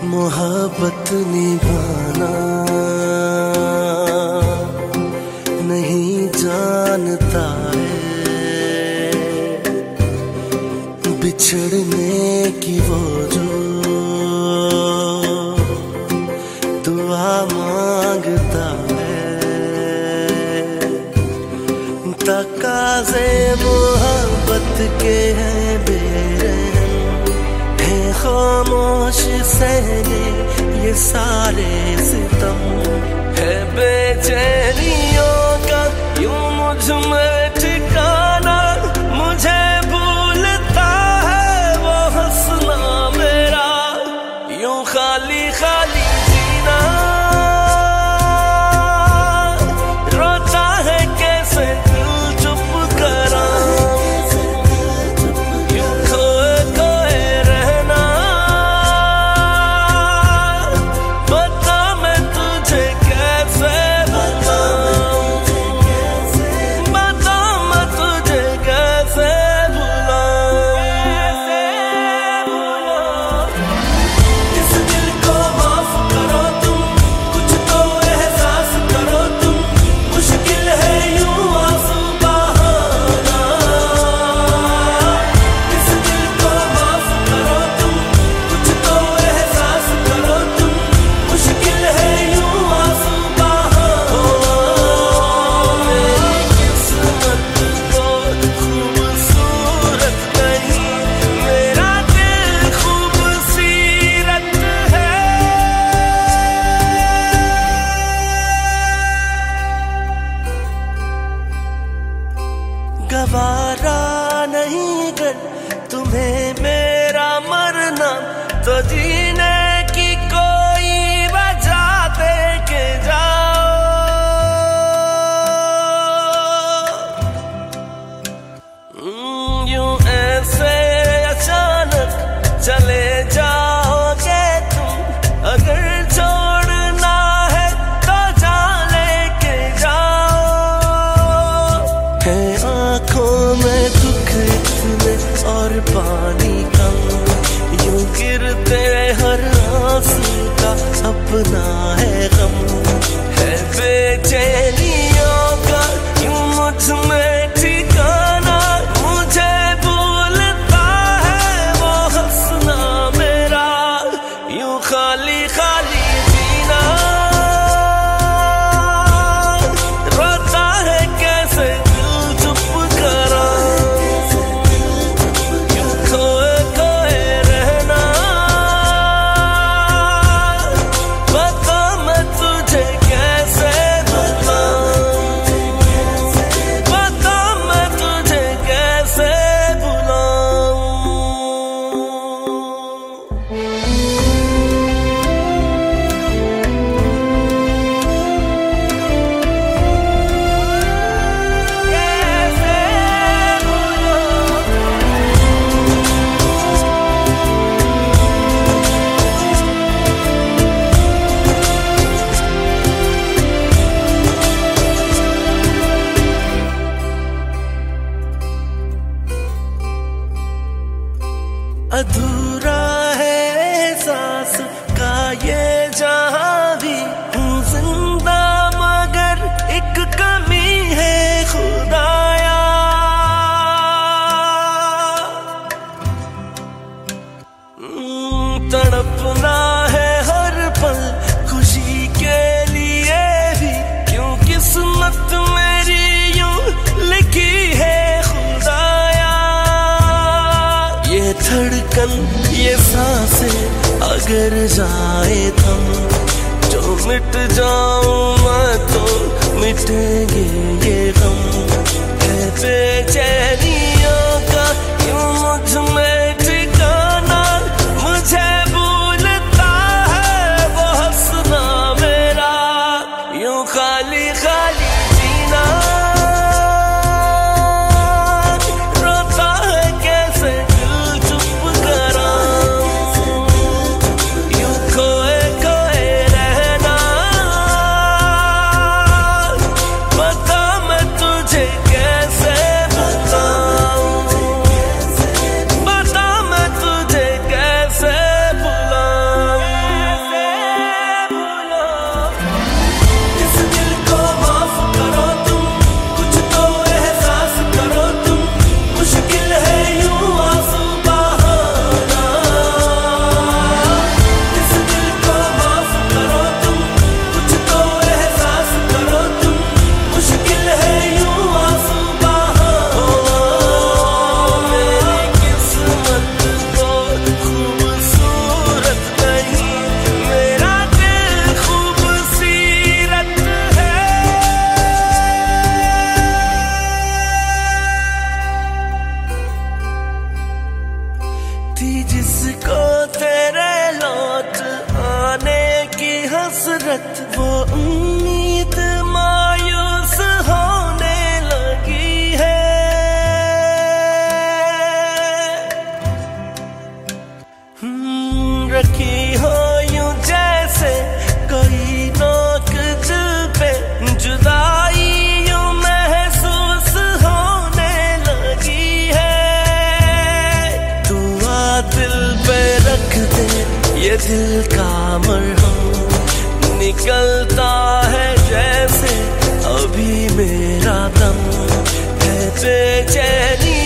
मोहब्बत निभाना नहीं जानता है, बिछड़ने की वो जो दुआ मांगता है। तकाज़े मोहब्बत के हैं बेरहम, है खामोश सहने ये सारे सितम, है बेचैनियों का यूं मुझ में ठिकाना। मुझे भूलता है वो हंसना मेरा, यूं खाली खाली जीना। रोता है कैसे दिल चुप करा, यूं खोए खोए रहना। बता मैं तुझे कैसे भुलाऊं, बता मैं तुझे कैसे भुलाऊं। इस दिल को माफ करो तुम, कुछ तो एहसास करो तुम, मुश्किल है यूं आंसू बहाना। इस दिल को माफ करो तुम, कुछ तो एहसास करो तुम, मुश्किल है यूं आंसू बहाना। मेरी किस्मत को खूबसूरत नहीं, मेरा दिल खूबसूरत है। गवारा नहीं कर तुम्हें मेरा मरना, तो जीने की कोई वजह दे के जाओ। यूं ऐसे अचानक चले जाओगे तुम, अगर छोड़ना है तो जान लेके जाओ। है आंखों में दुख इतने और पानी कम, यूं गिरते हर आंसू का अपना है गम, है बेचैनियों का यूं मुझ में ठिकाना। मुझे भूलता है वो हंसना मेरा, यूं खाली खाली जीना। रोता है कैसे दिल चुप करा, यूं खोए खोए रहना। बता मैं तुझे कैसे भुलाऊं, बता मैं तुझे कैसे भुलाऊं। अधूरा है एहसास का ये जहां भी, हूँ जिंदा मगर एक कमी है खुदाया। तड़पना है हर पल खुशी के लिए भी, क्यों किस्मत मेरी यूं लिखी है खुदाया। ये धड़कन ये सांसें अगर जाए थम, जो मिट जाऊं मैं तो मिटेंगे ये गम, है बेचैनियों का यूं मुझ में ठिकाना। मुझे भूलता है वो हंसना मेरा, यूं खाली खाली जीना। रोता है कैसे दिल चुप करा, यूं खोए खोए रहना। बता मैं तुझे कैसे भुलाऊं, हसरत वो उम्मीद मायूस होने लगी है। रखी हो यूं जैसे कोई नोक दिल पे, जुदाई यूं महसूस होने लगी है। तू आ दिल पे रख दे ये दिल का मरहम, निकलता है जैसे अभी मेरा दम है। बेचैनी